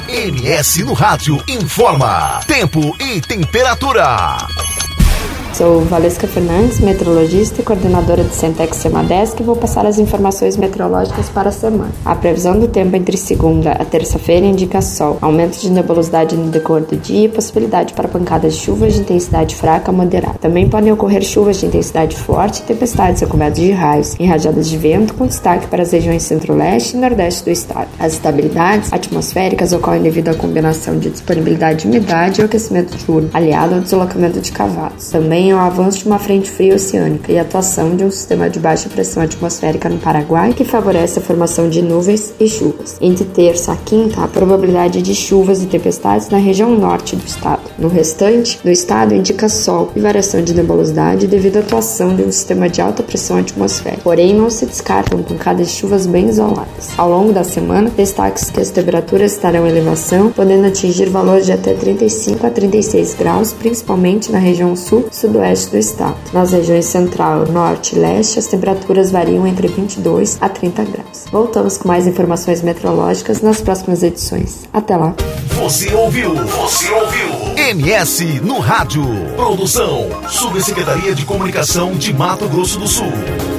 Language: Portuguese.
MS no Rádio informa tempo e temperatura. Sou Valesca Fernandes, meteorologista e coordenadora do Centex Semadesc, e vou passar as informações meteorológicas para a semana. A previsão do tempo entre segunda a terça-feira indica sol, aumento de nebulosidade no decorrer do dia e possibilidade para pancadas de chuvas de intensidade fraca a moderada. Também podem ocorrer chuvas de intensidade forte e tempestades acompanhadas de raios, em rajadas de vento, com destaque para as regiões centro-leste e nordeste do estado. As instabilidades atmosféricas ocorrem devido à combinação de disponibilidade de umidade e aquecimento diurno, aliado ao deslocamento de cavalos. Também ao avanço de uma frente fria oceânica e a atuação de um sistema de baixa pressão atmosférica no Paraguai, que favorece a formação de nuvens e chuvas. Entre terça a quinta, a probabilidade de chuvas e tempestades na região norte do estado. No restante do estado, indica sol e variação de nebulosidade devido à atuação de um sistema de alta pressão atmosférica. Porém, não se descartam pancadas de chuvas bem isoladas. Ao longo da semana, destaque-se que as temperaturas estarão em elevação, podendo atingir valores de até 35 a 36 graus, principalmente na região sul e sudoeste do estado. Nas regiões central, norte e leste, as temperaturas variam entre 22 a 30 graus. Voltamos com mais informações meteorológicas nas próximas edições. Até lá! Você ouviu MS no Rádio. Produção, Subsecretaria de Comunicação de Mato Grosso do Sul.